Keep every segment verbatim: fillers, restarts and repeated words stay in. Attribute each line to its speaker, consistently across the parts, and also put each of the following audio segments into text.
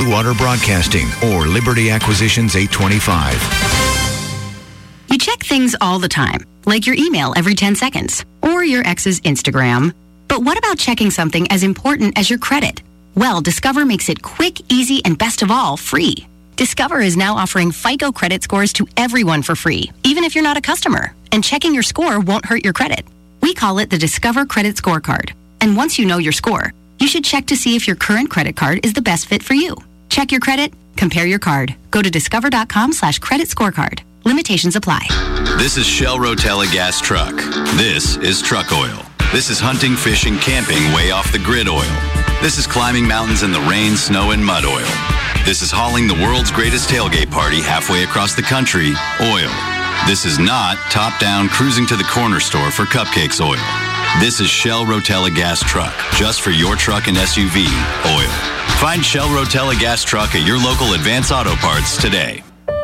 Speaker 1: Blue Water Broadcasting or Liberty Acquisitions eight twenty-five.
Speaker 2: You check things all the time, like your email every ten seconds or your ex's Instagram. But what about checking something as important as your credit? Well, Discover makes it quick, easy, and best of all, free. Discover is now offering FICO credit scores to everyone for free, even if you're not a customer. And checking your score won't hurt your credit. We call it the Discover Credit Scorecard. And once you know your score, you should check to see if your current credit card is the best fit for you. Check your credit, compare your card. Go to discover.com slash credit scorecard. Limitations apply.
Speaker 3: This is Shell Rotella gas truck. This is truck oil. This is hunting, fishing, camping way off the grid oil. This is climbing mountains in the rain, snow, and mud oil. This is hauling the world's greatest tailgate party halfway across the country, oil. This is not top-down cruising to the corner store for cupcakes oil. This is Shell Rotella gas truck, just for your truck and S U V, oil. Find Shell Rotella gas truck at your local Advance Auto Parts today.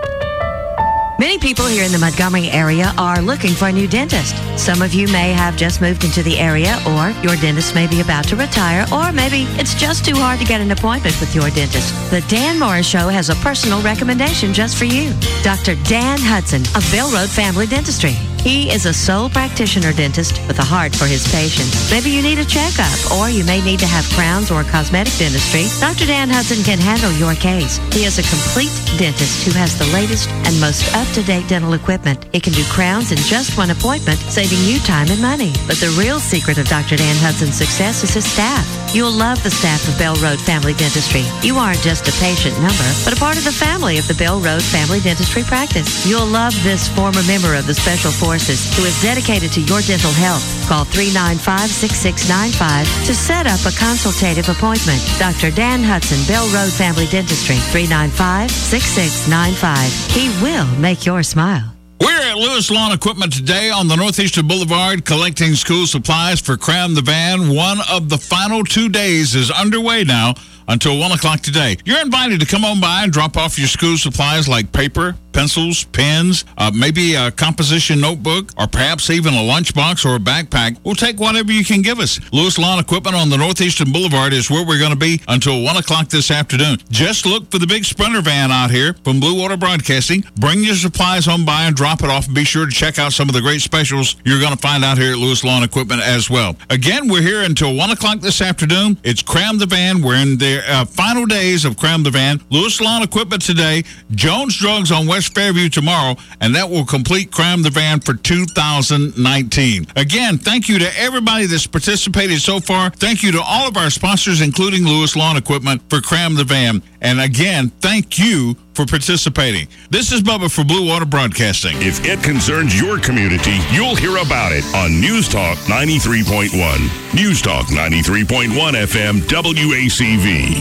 Speaker 4: Many people here in the Montgomery area are looking for a new dentist. Some of you may have just moved into the area, or your dentist may be about to retire, or maybe it's just too hard to get an appointment with your dentist. The Dan Morris Show has a personal recommendation just for you. Doctor Dan Hudson of Bell Road Family Dentistry. He is a sole practitioner dentist with a heart for his patients. Maybe you need a checkup, or you may need to have crowns or cosmetic dentistry. Doctor Dan Hudson can handle your case. He is a complete dentist who has the latest and most up-to-date dental equipment. He can do crowns in just one appointment, saving you time and money. But the real secret of Doctor Dan Hudson's success is his staff. You'll love the staff of Bell Road Family Dentistry. You aren't just a patient number, but a part of the family of the Bell Road Family Dentistry practice. You'll love this former member of the Special Forces who is dedicated to your dental health. Call three nine five, six six nine five to set up a consultative appointment. Doctor Dan Hudson, Bell Road Family Dentistry, three nine five, six six nine five. He will make your smile.
Speaker 5: We're at Lewis Lawn Equipment today on the Northeastern Boulevard collecting school supplies for Cram the Van. One of the final two days is underway now until one o'clock today. You're invited to come on by and drop off your school supplies like paper, pencils, pens, uh, maybe a composition notebook, or perhaps even a lunchbox or a backpack. We'll take whatever you can give us. Lewis Lawn Equipment on the Northeastern Boulevard is where we're going to be until one o'clock this afternoon. Just look for the big Sprinter van out here from Blue Water Broadcasting. Bring your supplies on by and drop it off, and be sure to check out some of the great specials you're going to find out here at Lewis Lawn Equipment as well. Again, we're here until one o'clock this afternoon. It's Cram the Van. We're in the uh, final days of Cram the Van. Lewis Lawn Equipment today, Jones Drugs on West Fairview tomorrow, and that will complete Cram the Van for two thousand nineteen. Again, thank you to everybody that's participated so far. Thank you to all of our sponsors, including Lewis Lawn Equipment, for Cram the Van. And again, thank you for participating. This is Bubba for Blue Water Broadcasting.
Speaker 6: If it concerns your community, you'll hear about it on News Talk ninety-three point one. News Talk ninety-three point one F M W A C V.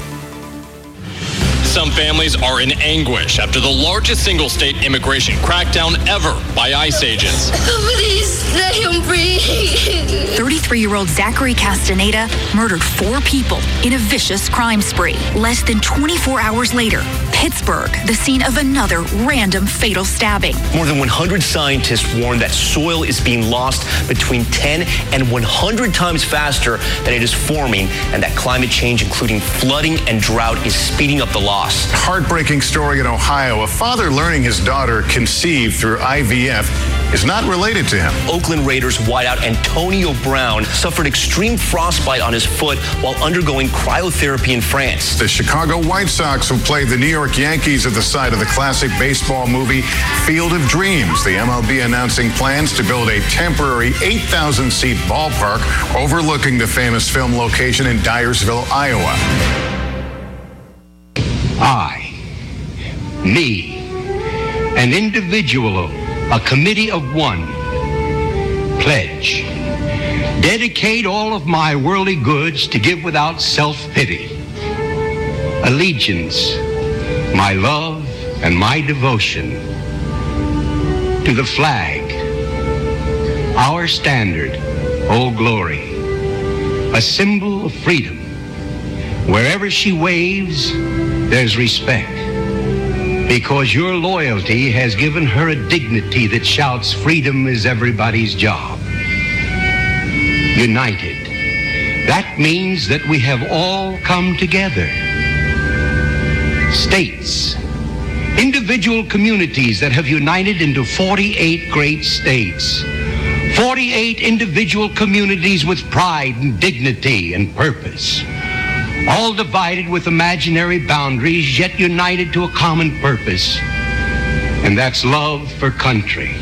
Speaker 7: Some families are in anguish after the largest single-state immigration crackdown ever by ICE agents.
Speaker 8: Please let him breathe.
Speaker 9: thirty-three-year-old Zachary Castaneda murdered four people in a vicious crime spree. Less than twenty-four hours later, Pittsburgh, the scene of another random fatal stabbing.
Speaker 10: More than one hundred scientists warn that soil is being lost between ten and one hundred times faster than it is forming, and that climate change, including flooding and drought, is speeding up the loss.
Speaker 11: Heartbreaking story in Ohio. A father learning his daughter conceived through I V F is not related to him.
Speaker 10: Oakland Raiders wideout Antonio Brown suffered extreme frostbite on his foot while undergoing cryotherapy in France.
Speaker 11: The Chicago White Sox will play the New York Yankees at the site of the classic baseball movie Field of Dreams. The M L B announcing plans to build a temporary eight thousand seat ballpark overlooking the famous film location in Dyersville, Iowa.
Speaker 12: I, me, an individual, a committee of one, pledge, dedicate all of my worldly goods to give without self-pity, allegiance, my love and my devotion to the flag, our standard, Old Glory, a symbol of freedom. Wherever she waves, there's respect, because your loyalty has given her a dignity that shouts freedom is everybody's job. United, that means that we have all come together. states, individual communities that have united into forty-eight great states, forty-eight individual communities with pride and dignity and purpose, all divided with imaginary boundaries, yet united to a common purpose, and that's love for country.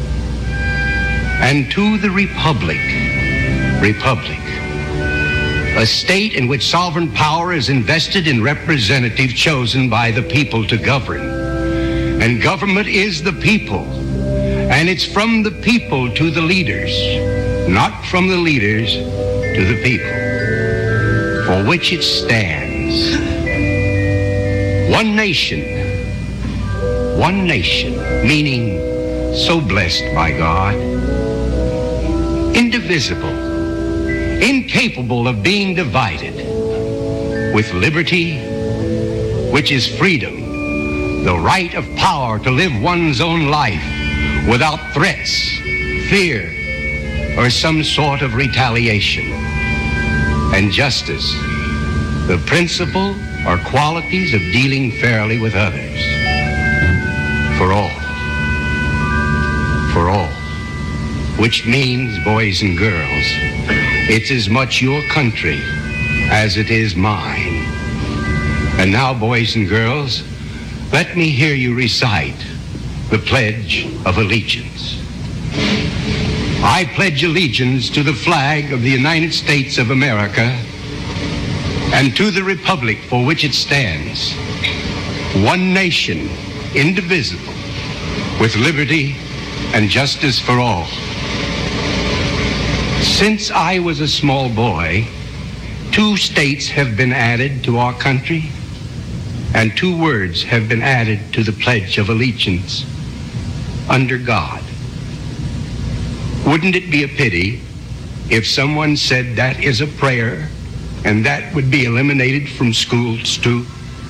Speaker 12: And to the republic, republic, a state in which sovereign power is invested in representatives chosen by the people to govern. And government is the people, and it's from the people to the leaders, not from the leaders to the people, for which it stands. One nation, one nation, meaning so blessed by God, indivisible, incapable of being divided, with liberty, which is freedom, the right of power to live one's own life without threats, fear, or some sort of retaliation, and justice, the principle or qualities of dealing fairly with others. For all, for all, which means, boys and girls, it's as much your country as it is mine. And now, boys and girls, let me hear you recite the Pledge of Allegiance. I pledge allegiance to the flag of the United States of America and to the republic for which it stands, one nation, indivisible, with liberty and justice for all. Since I was a small boy, two states have been added to our country, and two words have been added to the Pledge of Allegiance: under God. Wouldn't it be a pity if someone said that is a prayer and that would be eliminated from schools too?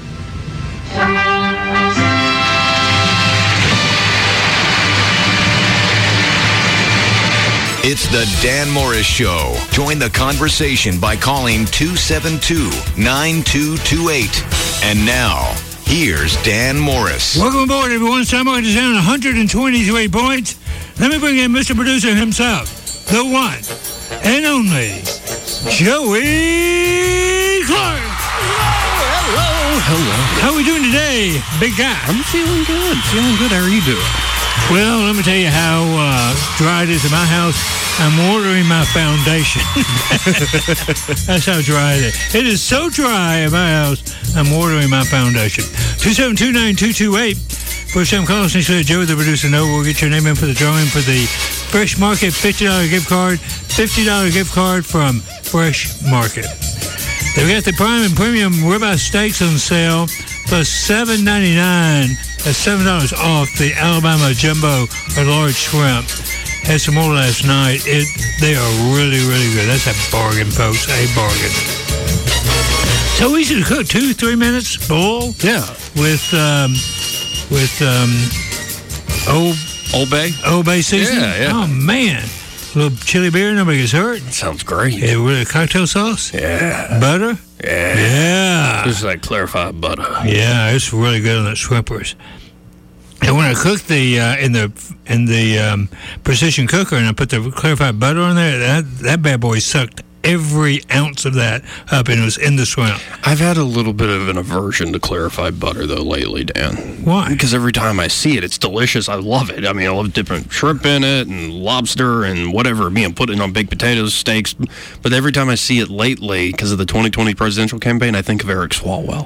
Speaker 1: It's the Dan Morris Show. Join the conversation by calling two seven two, nine two two eight. And now, here's Dan Morris.
Speaker 13: Welcome aboard, everyone. Simon is down one hundred twenty-three points. Let me bring in Mister Producer himself, the one and only Joey Clark.
Speaker 14: Hello, hello.
Speaker 13: How are we doing today, big guy?
Speaker 14: I'm feeling good. Feeling good. How are you doing?
Speaker 13: Well, let me tell you how uh, dry it is at my house. I'm ordering my foundation. That's how dry it is. It is so dry at my house, I'm ordering my foundation. two seven two, nine two two eight. First time call, essentially Joe, the producer. No, we'll get your name in for the drawing for the Fresh Market fifty dollars gift card. fifty dollars gift card from Fresh Market. They've got the prime and premium ribeye steaks on sale, plus seven ninety-nine. That's seven dollars off the Alabama Jumbo or large shrimp. Had some more last night. It They are really, really good. That's a bargain, folks. A bargain. So easy to cook. Two, three minutes, boil.
Speaker 14: Yeah.
Speaker 13: With, um, with, um, Old,
Speaker 14: Old Bay?
Speaker 13: Old Bay season.
Speaker 14: Yeah, yeah.
Speaker 13: Oh, man. A little chili beer, nobody gets hurt.
Speaker 14: Sounds great.
Speaker 13: Yeah, with a cocktail sauce.
Speaker 14: Yeah.
Speaker 13: Butter.
Speaker 14: Yeah.
Speaker 13: Yeah.
Speaker 14: Just like clarified butter.
Speaker 13: Yeah, it's really good on the shrimpers. And when I cook the uh, in the in the um, precision cooker and I put the clarified butter on there, that that bad boy sucked every ounce of that up and it was in the shrimp.
Speaker 14: I've had a little bit of an aversion to clarified butter though lately, Dan.
Speaker 13: Why?
Speaker 14: Because every time I see it, it's delicious. I love it. I mean, I love different shrimp in it and lobster and whatever, being put in on baked potatoes, steaks. But every time I see it lately, because of the twenty twenty presidential campaign, I think of Eric Swalwell.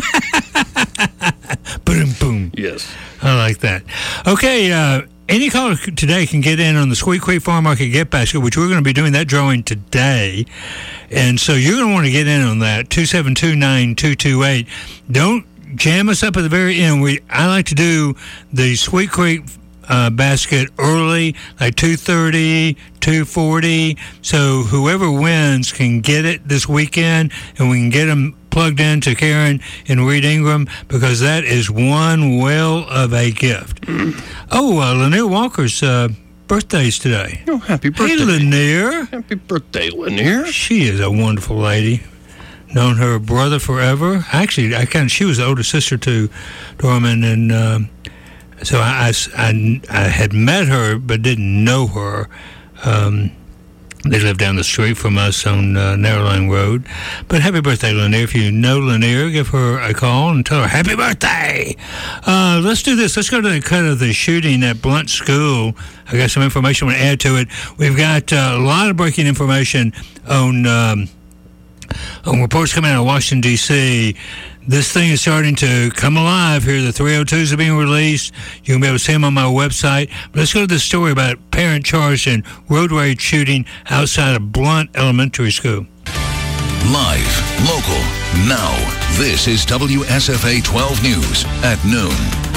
Speaker 13: Boom, boom.
Speaker 14: Yes.
Speaker 13: I like that. Okay, uh, any caller today can get in on the Sweet Creek Farm Market Gift Basket, which we're going to be doing that drawing today. And so you're going to want to get in on that, two seven two, nine two two eight. Don't jam us up at the very end. We I like to do the Sweet Creek uh, basket early, like two thirty, two forty. So whoever wins can get it this weekend, and we can get them plugged in to Karen and Reed Ingram, because that is one whale of a gift. Mm. Oh, uh, Lanier Walker's uh, birthday's today.
Speaker 14: Oh, happy birthday.
Speaker 13: Hey, Lanier.
Speaker 14: Happy birthday, Lanier.
Speaker 13: She is a wonderful lady. known her brother forever. Actually, I kind of, she was the older sister to Dorman, and um, so I, I, I, I had met her but didn't know her. Um, they lived down the street from us on uh, Narrow Lane Road. But happy birthday, Lanier. If you know Lanier, give her a call and tell her happy birthday. Uh, let's do this. Let's go to the cut of the shooting at Blount School. I got some information I want to add to it. We've got uh, a lot of breaking information on, um, on reports coming out of Washington, D C This thing is starting to come alive here. The three oh twos are being released. You can be able to see them on my website. But let's go to this story about parent charged in road rage shooting outside of Blount Elementary School.
Speaker 1: Live, local, now. This is W S F A twelve News at noon.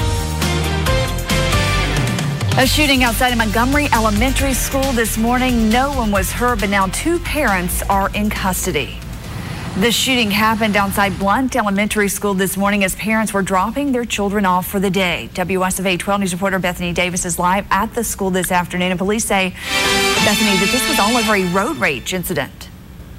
Speaker 15: A shooting outside of Montgomery Elementary School this morning. No one was hurt, but now two parents are in custody. The shooting happened outside Blount Elementary School this morning as parents were dropping their children off for the day. W S F A twelve News reporter Bethany Davis is live at the school this afternoon, and police say, Bethany, that this was all over a road rage incident.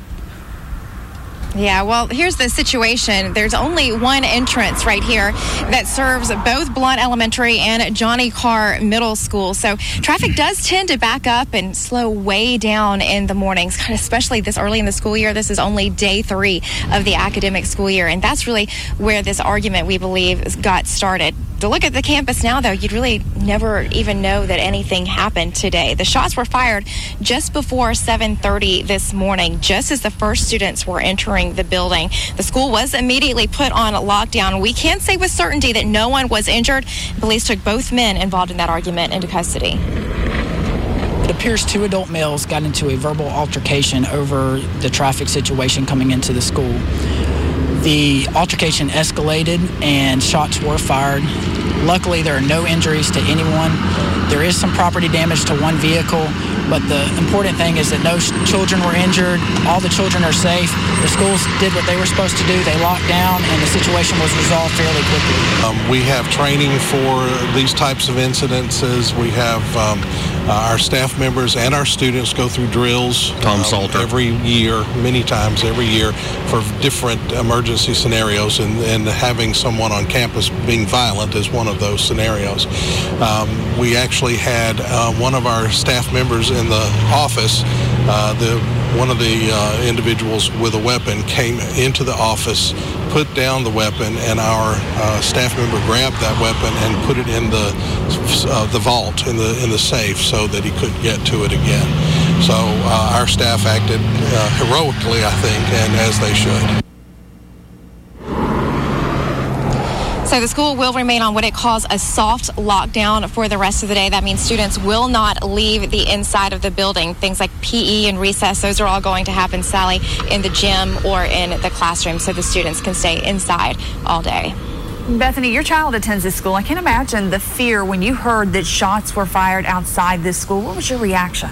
Speaker 16: Yeah, well, here's the situation. There's only one entrance right here that serves both Blount Elementary and Johnny Carr Middle School. So traffic does tend to back up and slow way down in the mornings, especially this early in the school year. This is only day three of the academic school year, and that's really where this argument, we believe, got started. To look at the campus now, though, you'd really never even know that anything happened today. The shots were fired just before seven thirty this morning, just as the first students were entering the building. The school was immediately put on lockdown. We can say with certainty that no one was injured. Police took both men involved in that argument into custody.
Speaker 17: It appears two adult males got into a verbal altercation over the traffic situation coming into the school. The altercation escalated and shots were fired. Luckily, there are no injuries to anyone. There is some property damage to one vehicle, but the important thing is that no children were injured. All the children are safe. The schools did what they were supposed to do. They locked down, and the situation was resolved fairly quickly.
Speaker 18: Um, we have training for these types of incidences. We have um, uh, our staff members and our students go through drills.
Speaker 14: Tom
Speaker 18: um,
Speaker 14: Salter.
Speaker 18: Every year, many times every year, for different emergency scenarios, and, and having someone on campus being violent is one of those scenarios. Um, we actually had uh, one of our staff members in the office, uh, the one of the uh, individuals with a weapon came into the office, put down the weapon, and our uh, staff member grabbed that weapon and put it in the uh, the vault in the in the safe so that he couldn't get to it again. So uh, our staff acted uh, heroically, I think, and as they should.
Speaker 16: So the school will remain on what it calls a soft lockdown for the rest of the day. That means students will not leave the inside of the building. Things like P E and recess, those are all going to happen, Sally, in the gym or in the classroom, so the students can stay inside all day.
Speaker 15: Bethany, your child attends this school. I can't imagine the fear when you heard that shots were fired outside this school. What was your reaction?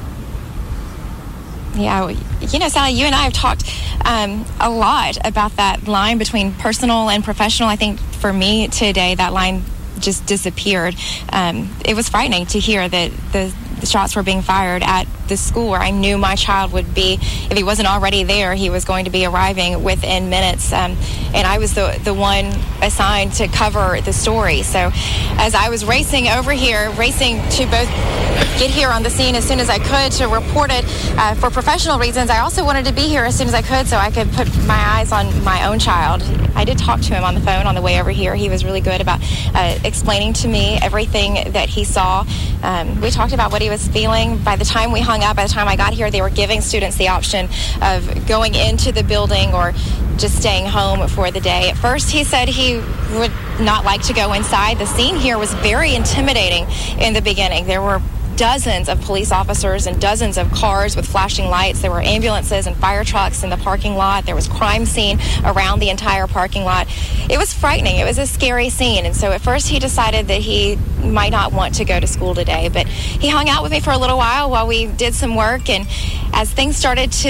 Speaker 16: Yeah, you know, Sally, you and I have talked um, a lot about that line between personal and professional. I think for me today, that line just disappeared. Um, it was frightening to hear that the, the shots were being fired at the school where I knew my child would be. If he wasn't already there, he was going to be arriving within minutes. Um, and I was the, the one assigned to cover the story. So as I was racing over here, racing to both get here on the scene as soon as I could to report it uh, for professional reasons, I also wanted to be here as soon as I could so I could put my eyes on my own child. I did talk to him on the phone on the way over here. He was really good about uh, explaining to me everything that he saw. Um, we talked about what he was feeling. By the time we hung up, by the time I got here, they were giving students the option of going into the building or just staying home for the day. At first, he said he would not like to go inside. The scene here was very intimidating in the beginning. There were dozens of police officers and dozens of cars with flashing lights. There were ambulances and fire trucks in the parking lot. There was crime scene around the entire parking lot. It was frightening. It was a scary scene. And so at first he decided that he might not want to go to school today. But he hung out with me for a little while while we did some work. And as things started to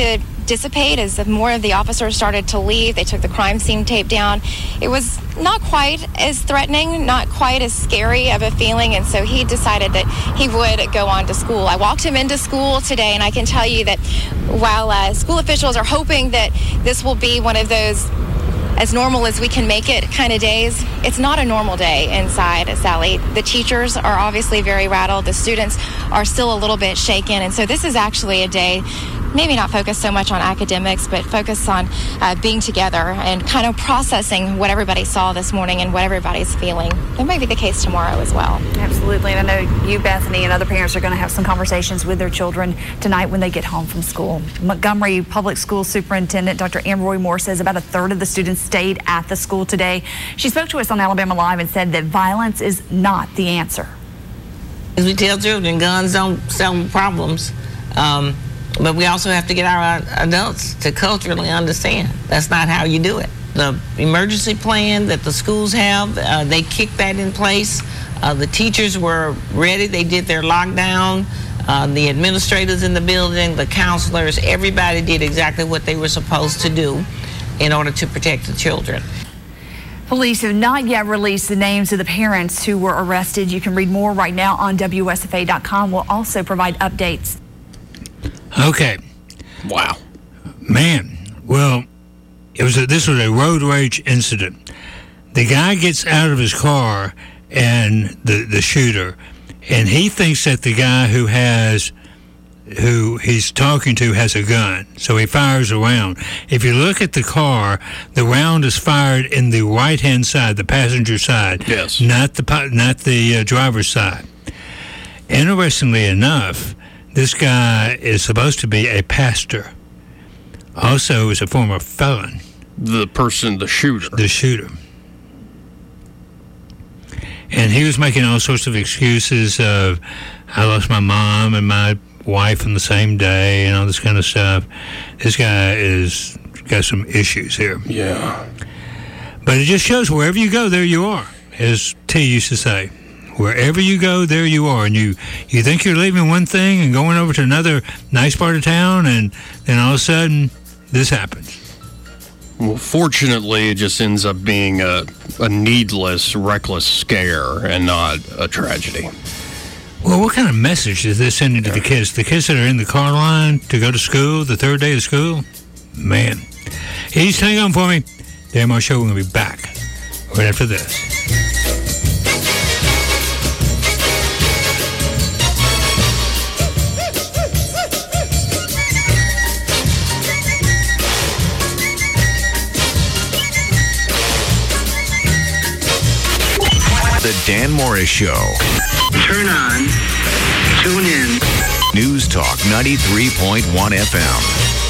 Speaker 16: dissipate as more of the officers started to leave. They took the crime scene tape down. It was not quite as threatening, not quite as scary of a feeling, and so he decided that he would go on to school. I walked him into school today, and I can tell you that while uh, school officials are hoping that this will be one of those as normal as we can make it kind of days, it's not a normal day inside, Sally. The teachers are obviously very rattled. The students are still a little bit shaken. And so this is actually a day maybe not focused so much on academics, but focused on uh, being together and kind of processing what everybody saw this morning and what everybody's feeling. That might be the case tomorrow as well.
Speaker 15: Absolutely. And I know you, Bethany, and other parents are going to have some conversations with their children tonight when they get home from school. Montgomery Public School Superintendent Doctor Ann Roy Moore says about a third of the students stayed at the school today. She spoke to us on Alabama Live and said that violence is not the answer.
Speaker 19: As we tell children, guns don't solve problems. Um, But we also have to get our adults to culturally understand that's not how you do it. The emergency plan that the schools have, uh, they kicked that in place. Uh, the teachers were ready. They did their lockdown. Uh, the administrators in the building, the counselors, everybody did exactly what they were supposed to do in order to protect the children.
Speaker 15: Police have not yet released the names of the parents who were arrested. You can read more right now on W S F A dot com. We'll also provide updates.
Speaker 13: Okay.
Speaker 14: Wow.
Speaker 13: Man. Well, it was a, this was a road rage incident. The guy gets out of his car and the, the shooter, and he thinks that the guy who has who he's talking to has a gun, so he fires a round. If you look at the car, the round is fired in the right-hand side, the passenger side,
Speaker 14: yes,
Speaker 13: not the not the uh, driver's side. Interestingly enough, this guy is supposed to be a pastor. Also, is a former felon.
Speaker 14: The person, the shooter.
Speaker 13: The shooter. And he was making all sorts of excuses of, I lost my mom and my wife on the same day and all this kind of stuff. This guy is got some issues here.
Speaker 14: Yeah.
Speaker 13: But it just shows wherever you go, there you are, as T used to say. Wherever you go, there you are. And you, you think you're leaving one thing and going over to another nice part of town, and then all of a sudden, this happens.
Speaker 14: Well, fortunately, it just ends up being a, a needless, reckless scare and not a tragedy.
Speaker 13: Well, what kind of message is this sending to the kids? The kids that are in the car line to go to school, the third day of school? Man. Hey, just hang on for me. Dan Moore Show, we're going to be back right after this.
Speaker 1: The Dan Morris Show.
Speaker 20: Turn on, tune in.
Speaker 1: News Talk ninety-three point one F M.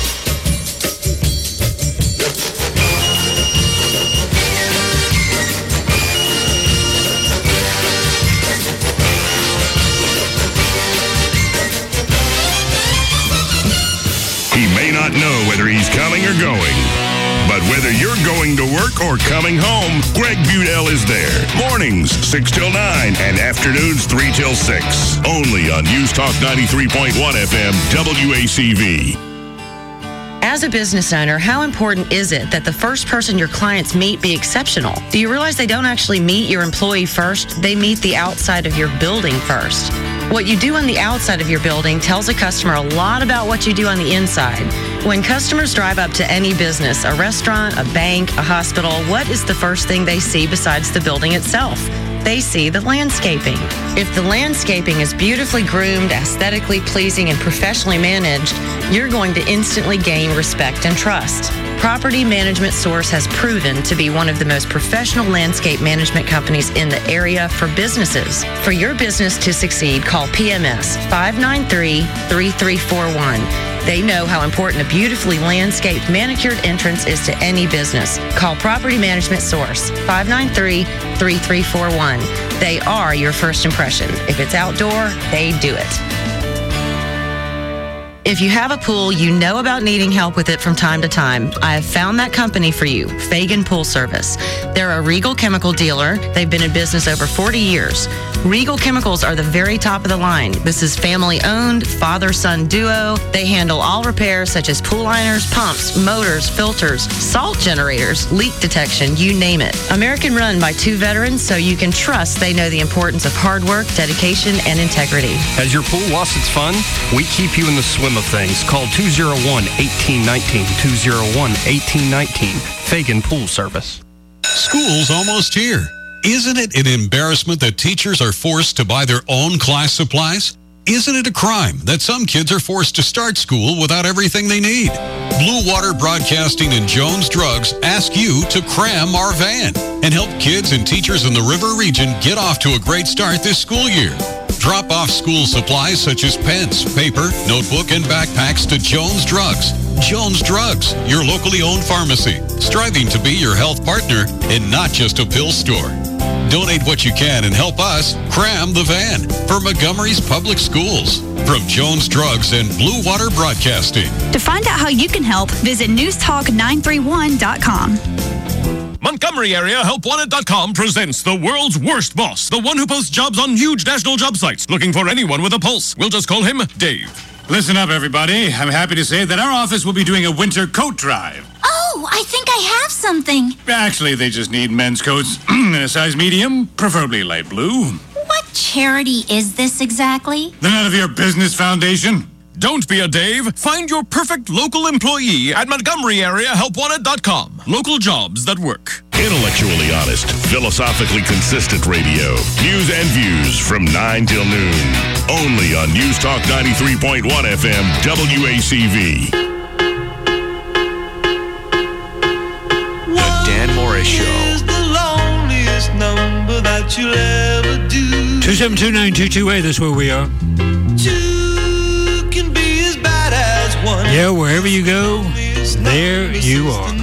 Speaker 6: He may not know whether he's coming or going, but whether you're going to work or coming home, Greg Budell is there. Mornings, six till nine, and afternoons, three till six. Only on News Talk ninety-three point one F M, W A C V.
Speaker 21: As a business owner, how important is it that the first person your clients meet be exceptional? Do you realize they don't actually meet your employee first? They meet the outside of your building first. What you do on the outside of your building tells a customer a lot about what you do on the inside. When customers drive up to any business, a restaurant, a bank, a hospital, what is the first thing they see besides the building itself? They see the landscaping. If the landscaping is beautifully groomed, aesthetically pleasing, and professionally managed, you're going to instantly gain respect and trust. Property Management Source has proven to be one of the most professional landscape management companies in the area for businesses. For your business to succeed, call P M S five nine three, three three four one. They know how important a beautifully landscaped, manicured entrance is to any business. Call Property Management Source, five nine three, three three four one. They are your first impression. If it's outdoor, they do it. If you have a pool, you know about needing help with it from time to time. I have found that company for you, Fagan Pool Service. They're a Regal chemical dealer. They've been in business over forty years. Regal Chemicals are the very top of the line. This is family-owned, father-son duo. They handle all repairs such as pool liners, pumps, motors, filters, salt generators, leak detection, you name it. American run by two veterans, so you can trust they know the importance of hard work, dedication, and integrity.
Speaker 14: Has your pool lost its fun? We keep you in the swim of things. Call two oh one, one eight one nine, two oh one, one eight one nine, Fagan Pool Service.
Speaker 2: School's almost here. Isn't it an embarrassment that teachers are forced to buy their own class supplies? Isn't it a crime that some kids are forced to start school without everything they need? Blue Water Broadcasting and Jones Drugs ask you to cram our van and help kids and teachers in the River region get off to a great start this school year. Drop off school supplies such as pens, paper, notebook, and backpacks to Jones Drugs. Jones Drugs, your locally owned pharmacy, striving to be your health partner and not just a pill store. Donate what you can and help us cram the van for Montgomery's public schools. From Jones Drugs and Blue Water Broadcasting.
Speaker 22: To find out how you can help, visit news talk nine three one dot com.
Speaker 23: Montgomery Area Help Wanted dot com presents the world's worst boss, the one who posts jobs on huge national job sites, looking for anyone with a pulse. We'll just call him Dave.
Speaker 24: Listen up, everybody. I'm happy to say that our office will be doing a winter coat drive.
Speaker 25: Oh, I think I have something.
Speaker 24: Actually, they just need men's coats in a size medium, preferably light blue.
Speaker 25: What charity is this exactly?
Speaker 24: The None of Your Business Foundation.
Speaker 23: Don't be a Dave. Find your perfect local employee at Montgomery Area Help Wanted dot com. Local jobs that work.
Speaker 6: Intellectually honest, philosophically consistent radio. News and views from nine till noon. Only on News Talk ninety-three point one F M W A C V.
Speaker 1: The Dan Morris Show.
Speaker 13: two seven two, nine two two eight, that's where we are. Yeah, wherever you go, there you are.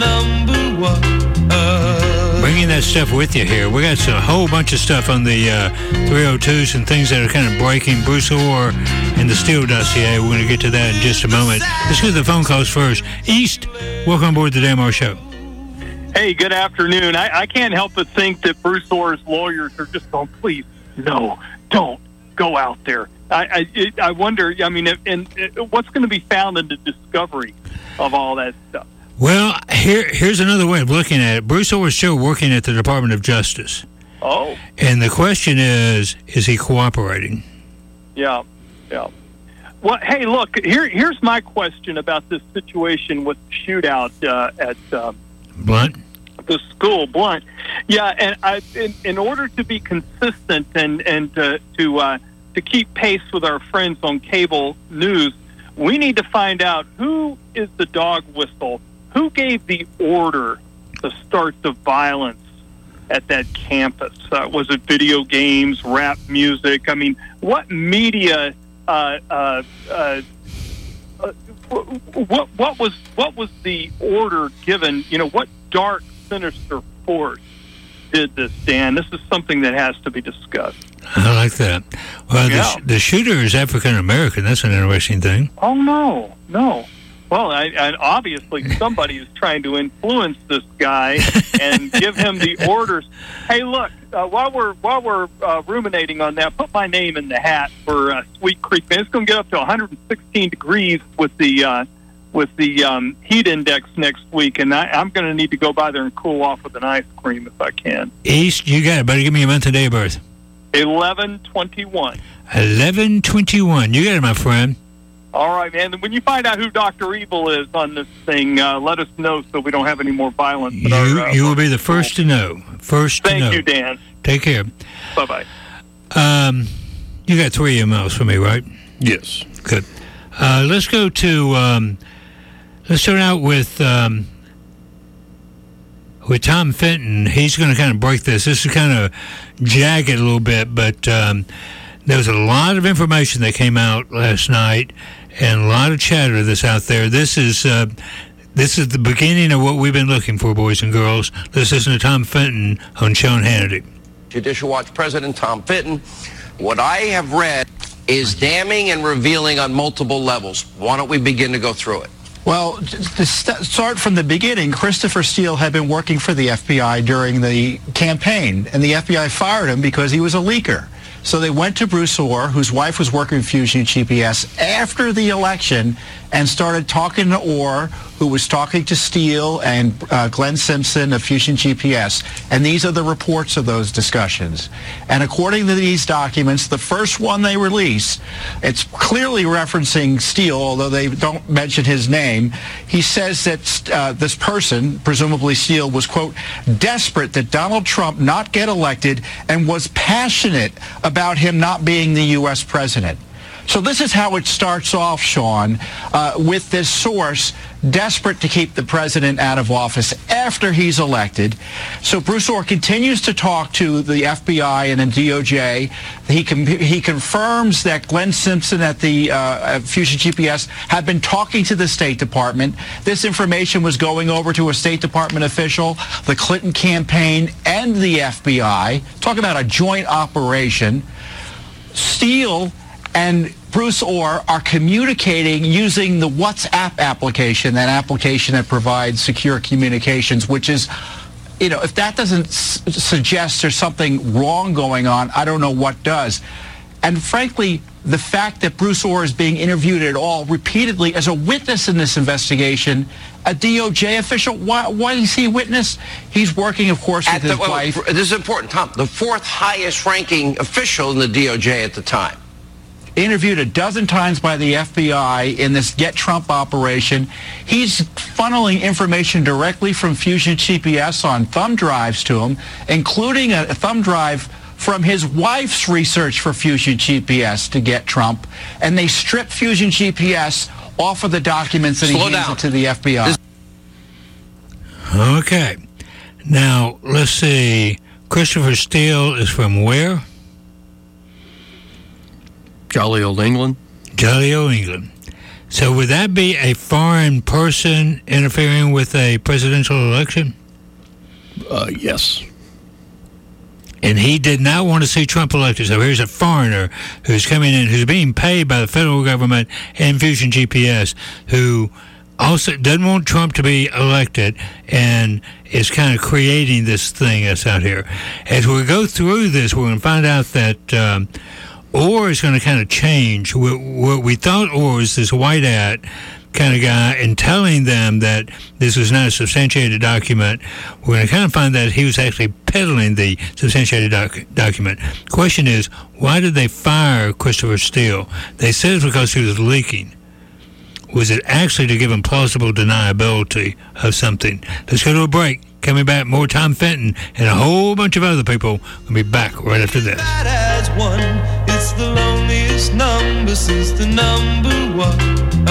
Speaker 13: Bringing that stuff with you here. We got a whole bunch of stuff on the uh, three oh twos and things that are kind of breaking. Bruce Orr and the Steele dossier. We're going to get to that in just a moment. Let's go to the phone calls first. East, welcome aboard the Dan Morris Show.
Speaker 26: Hey, good afternoon. I, I can't help but think that Bruce Orr's lawyers are just going, please, no, don't go out there. I I, it, I wonder, I mean, and, and what's going to be found in the discovery of all that stuff?
Speaker 13: Well, here here's another way of looking at it. Bruce Orr is still working at the Department of Justice.
Speaker 26: Oh.
Speaker 13: And the question is, is he cooperating?
Speaker 26: Yeah, yeah. Well, hey, look, here here's my question about this situation with the shootout uh, at um,
Speaker 13: Blunt?
Speaker 26: The school, Blunt. Yeah, and I, in, in order to be consistent and, and uh, to uh, to keep pace with our friends on cable news, we need to find out who is the dog whistle, who gave the order to start the violence at that campus. Uh, was it video games, rap music? I mean, what media? Uh, uh, uh, uh, what what was what was the order given? You know, what dark, sinister force did this, Dan? This is something that has to be discussed.
Speaker 13: I like that. Well,
Speaker 26: Yeah.
Speaker 13: the, the shooter is African American. That's an interesting thing.
Speaker 26: Oh, no, no. Well, I, I, obviously somebody is trying to influence this guy and give him the orders. Hey, look, uh, while we're while we're uh, ruminating on that, put my name in the hat for uh, Sweet Creek. Man, it's going to get up to one hundred sixteen degrees with the uh, with the um, heat index next week, and I, I'm going to need to go by there and cool off with an ice cream if I can.
Speaker 13: East, you got it. Better give me a month and day of birth.
Speaker 26: eleven twenty-one.
Speaker 13: eleven twenty-one. You got it, my friend.
Speaker 26: All right, man. When you find out who Doctor Evil is on this thing, uh, let us know so we don't have any more violence.
Speaker 13: You,
Speaker 26: our, uh,
Speaker 13: you will be the first to know. First to
Speaker 26: Thank
Speaker 13: know.
Speaker 26: you, Dan.
Speaker 13: Take care.
Speaker 26: Bye-bye.
Speaker 13: Um, you got three emails for me, right?
Speaker 14: Yes.
Speaker 13: Good. Uh, let's go to, um, let's start out with, um, with Tom Fenton. He's going to kind of break this. This is kind of jagged a little bit, but um, there was a lot of information that came out last night and a lot of chatter that's out there. This is uh, this is the beginning of what we've been looking for, boys and girls. Let's listen to Tom Fenton on Sean Hannity.
Speaker 27: Judicial Watch President Tom Fitton. What I have read
Speaker 3: is damning and revealing on multiple levels. Why don't we begin to go through it?
Speaker 4: Well, to st- start from the beginning, Christopher Steele had been working for the F B I during the campaign, and the F B I fired him because he was a leaker. So they went to Bruce Orr, whose wife was working with Fusion G P S, after the election and started talking to Orr, who was talking to Steele and uh, Glenn Simpson of Fusion G P S. And these are the reports of those discussions. And according to these documents, the first one they release, it's clearly referencing Steele, although they don't mention his name. He says that uh, this person, presumably Steele, was, quote, desperate that Donald Trump not get elected and was passionate about him not being the U S president. So this is how it starts off, Sean, uh, with this source desperate to keep the president out of office after he's elected. So Bruce Orr continues to talk to the F B I and the D O J. He com- he confirms that Glenn Simpson at the uh, Fusion G P S had been talking to the State Department. This information was going over to a State Department official, the Clinton campaign, and the F B I. Talk about a joint operation. Steele and Bruce Orr are communicating using the WhatsApp application, that application that provides secure communications, which is, you know, if that doesn't s- suggest there's something wrong going on, I don't know what does. And frankly, the fact that Bruce Orr is being interviewed at all repeatedly as a witness in this investigation, a D O J official, why, why is he a witness? He's working, of course, with
Speaker 3: At
Speaker 4: his
Speaker 3: the, well,
Speaker 4: wife.
Speaker 3: This is important, Tom. The fourth highest ranking official in the D O J at the time.
Speaker 4: Interviewed a dozen times by the F B I in this Get Trump operation. He's funneling information directly from Fusion G P S on thumb drives to him, including a, a thumb drive from his wife's research for Fusion G P S to Get Trump. And they strip Fusion G P S off of the documents and he
Speaker 3: Slow
Speaker 4: hands
Speaker 3: down.
Speaker 4: it to the F B I.
Speaker 13: Okay. Now, let's see. Christopher Steele is from where?
Speaker 14: Jolly old England.
Speaker 13: Jolly old England. So would that be a foreign person interfering with a presidential election?
Speaker 14: Uh, yes.
Speaker 13: And he did not want to see Trump elected. So here's a foreigner who's coming in, who's being paid by the federal government and Fusion G P S, who also doesn't want Trump to be elected and is kind of creating this thing that's out here. As we go through this, we're going to find out that um, Orr is going to kind of change. What, what we thought Orr was this white hat kind of guy, and telling them that this was not a substantiated document. We're going to kind of find that he was actually peddling the substantiated doc- document. Question is, why did they fire Christopher Steele? They said it's because he was leaking. Was it actually to give him plausible deniability of something? Let's go to a break. Coming back, more Tom Fenton and a whole bunch of other people. We'll be back right after this.
Speaker 5: As one, it's the loneliest number since the number one.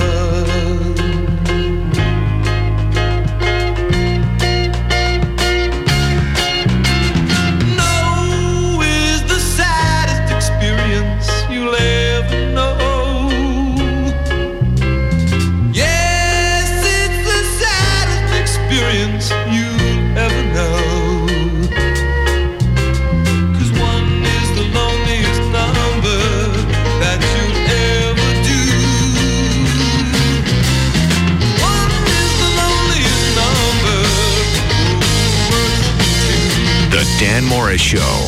Speaker 5: No is the saddest experience you'll ever know. Yes, it's the saddest experience you'll ever know.
Speaker 1: The Dan Morris Show.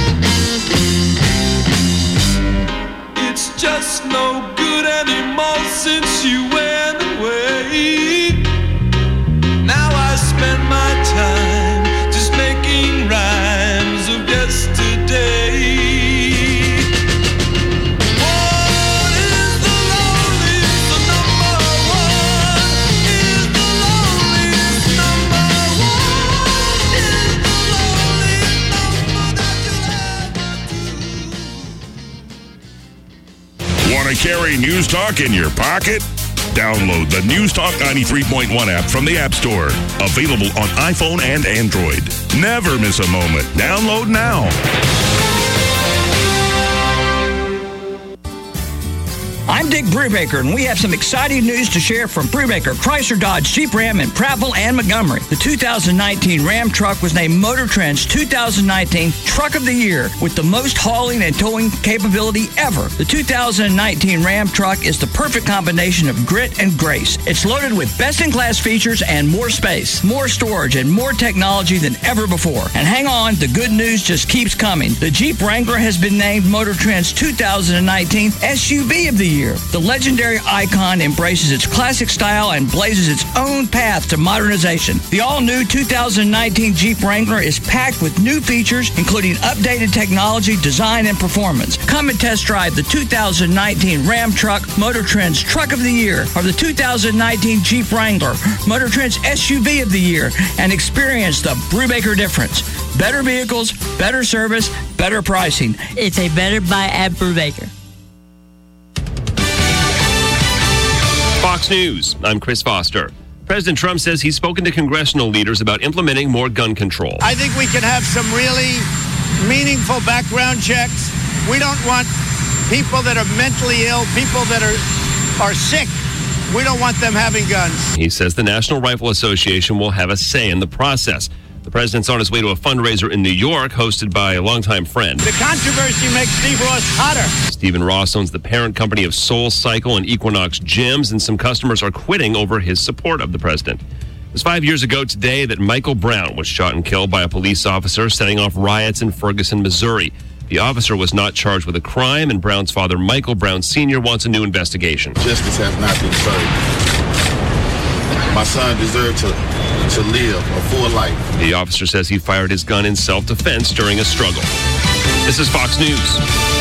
Speaker 5: It's just no good anymore since you went away. Now I spend my time just making rhymes of yesterday. What is the loneliest? The number one is the loneliest number one is the loneliest number that you'll ever do.
Speaker 6: Want to carry News Talk in your pocket? Download the News Talk ninety-three point one app from the App Store. Available on iPhone and Android. Never miss a moment. Download now.
Speaker 7: I'm Dick Brubaker, and we have some exciting news to share from Brubaker, Chrysler, Dodge, Jeep, Ram, and Prattville and Montgomery. The two thousand nineteen Ram truck was named Motor Trend's two thousand nineteen Truck of the Year with the most hauling and towing capability ever. The two thousand nineteen Ram truck is the perfect combination of grit and grace. It's loaded with best-in-class features and more space, more storage, and more technology than ever before. And hang on, the good news just keeps coming. The Jeep Wrangler has been named Motor Trend's two thousand nineteen S U V of the Year. The legendary icon embraces its classic style and blazes its own path to modernization. The all-new two thousand nineteen Jeep Wrangler is packed with new features, including updated technology, design, and performance. Come and test drive the two thousand nineteen Ram truck, Motor Trend's Truck of the Year, or the two thousand nineteen Jeep Wrangler, Motor Trend's S U V of the Year, and experience the Brubaker difference. Better vehicles, better service, better pricing.
Speaker 8: It's a better buy at Brubaker.
Speaker 9: Fox News, I'm Chris Foster. President Trump says he's spoken to congressional leaders about implementing more gun control.
Speaker 10: I think we can have some really meaningful background checks. We don't want people that are mentally ill, people that are, are sick. We don't want them having guns.
Speaker 9: He says the National Rifle Association will have a say in the process. The president's on his way to a fundraiser in New York hosted by a longtime friend.
Speaker 10: The controversy makes Steve Ross hotter.
Speaker 9: Stephen Ross owns the parent company of Soul Cycle and Equinox Gyms, and some customers are quitting over his support of the president. It was five years ago today that Michael Brown was shot and killed by a police officer setting off riots in Ferguson, Missouri. The officer was not charged with a crime, and Brown's father, Michael Brown Senior, wants a new investigation.
Speaker 11: Justice has not been served. My son deserved to, to live a full life.
Speaker 9: The officer says he fired his gun in self-defense during a struggle. This is Fox News.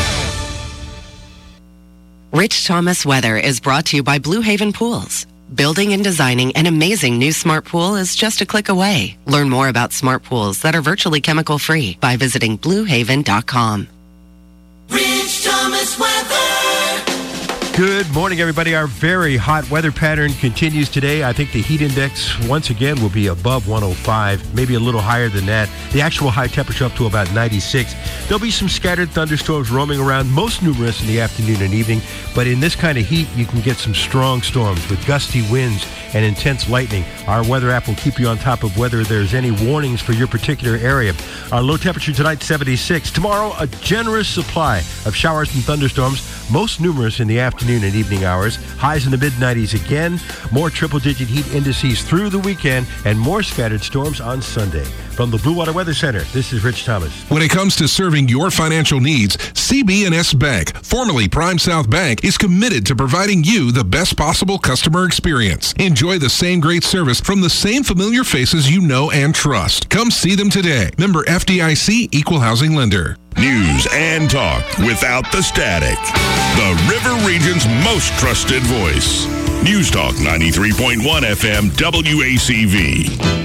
Speaker 12: Rich Thomas Weather is brought to you by Blue Haven Pools. Building and designing an amazing new smart pool is just a click away. Learn more about smart pools that are virtually chemical-free by visiting blue haven dot com.
Speaker 5: Rich Thomas Weather.
Speaker 27: Good morning, everybody. Our very hot weather pattern continues today. I think the heat index, once again, will be above one oh five, maybe a little higher than that. The actual high temperature up to about ninety-six. There'll be some scattered thunderstorms roaming around, most numerous in the afternoon and evening. But in this kind of heat, you can get some strong storms with gusty winds and intense lightning. Our weather app will keep you on top of whether there's any warnings for your particular area. Our low temperature tonight, seventy-six. Tomorrow, a generous supply of showers and thunderstorms, most numerous in the afternoon and evening hours. Highs in the mid nineties again. More triple-digit heat indices through the weekend and more scattered storms on Sunday. From the Blue Water Weather Center, this is Rich Thomas.
Speaker 28: When it comes to serving your financial needs, C B and S Bank, formerly Prime South Bank, is committed to providing you the best possible customer experience. Enjoy the same great service from the same familiar faces you know and trust. Come see them today. Member F D I C, Equal Housing Lender.
Speaker 6: News and talk without the static. The River Region's most trusted voice. News Talk ninety-three point one F M W A C V.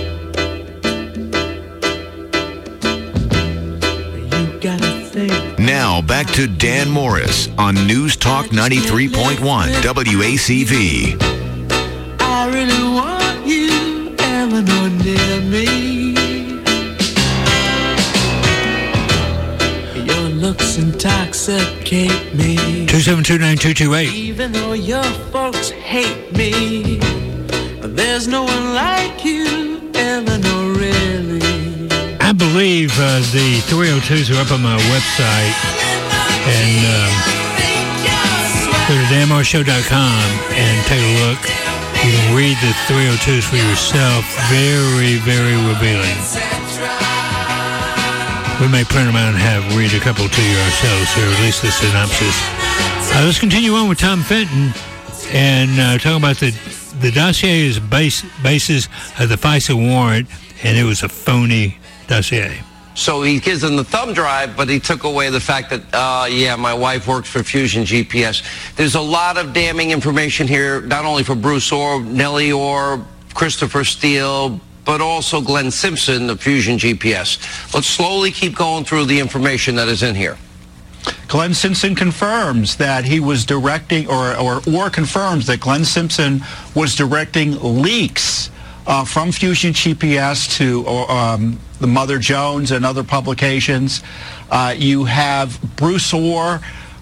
Speaker 1: Now back to Dan Morris on News Talk ninety-three point one W A C V.
Speaker 5: I really want you, Eleanor, near me. Your looks intoxicate me.
Speaker 13: two seven two nine two two eight.
Speaker 5: Even though your folks hate me, there's no one like you, Eleanor, really.
Speaker 13: I believe uh, the three oh twos are up on my website, and um, go to dan morris show dot com and take a look. You can read the three oh twos for yourself. Very, very revealing. We may print them out and have read a couple to you ourselves, or at least the synopsis. Uh, let's continue on with Tom Fenton and uh, talk about the the dossier is base, basis of the FISA warrant, and it was a phony dossier.
Speaker 3: So he gives them the thumb drive, but he took away the fact that, uh, yeah, my wife works for Fusion G P S. There's a lot of damning information here, not only for Bruce Orr, Nellie Orr, Christopher Steele, but also Glenn Simpson of Fusion G P S. Let's slowly keep going through the information that is in here.
Speaker 4: Glenn Simpson confirms that he was directing, or, or, or confirms that Glenn Simpson was directing leaks uh, from Fusion G P S to um, the Mother Jones and other publications. Uh, you have Bruce Orr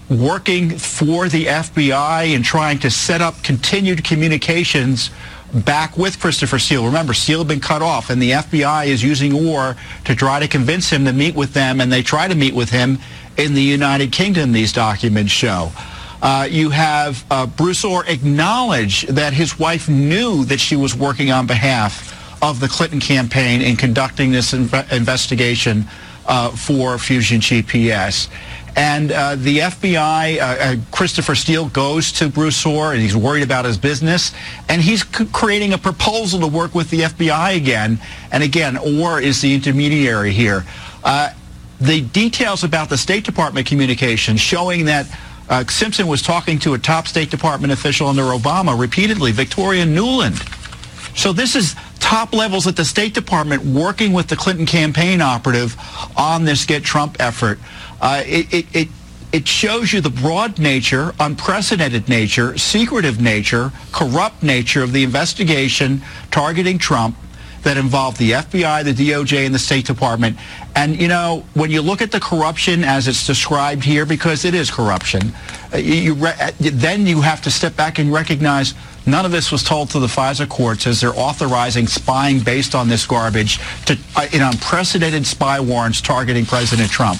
Speaker 4: working for the F B I and trying to set up continued communications back with Christopher Steele. Remember, Steele had been cut off, and the F B I is using Orr to try to convince him to meet with them, and they try to meet with him in the United Kingdom, these documents show. Uh, you have uh, Bruce Orr acknowledge that his wife knew that she was working on behalf of the Clinton campaign in conducting this inv- investigation uh, for Fusion G P S. And uh, the F B I, uh, uh, Christopher Steele goes to Bruce Orr, and he's worried about his business, and he's c- creating a proposal to work with the F B I again. And again, Orr is the intermediary here. Uh, the details about the State Department communications showing that uh, Simpson was talking to a top State Department official under Obama repeatedly, Victoria Nuland. So this is top levels at the State Department working with the Clinton campaign operative on this Get Trump effort. Uh, it, it, it, it shows you the broad nature, unprecedented nature, secretive nature, corrupt nature of the investigation targeting Trump that involved the F B I, the D O J, and the State Department. And, you know, when you look at the corruption as it's described here, because it is corruption, uh, you, you re- then you have to step back and recognize none of this was told to the FISA courts as they're authorizing spying based on this garbage to, uh, in unprecedented spy warrants targeting President Trump.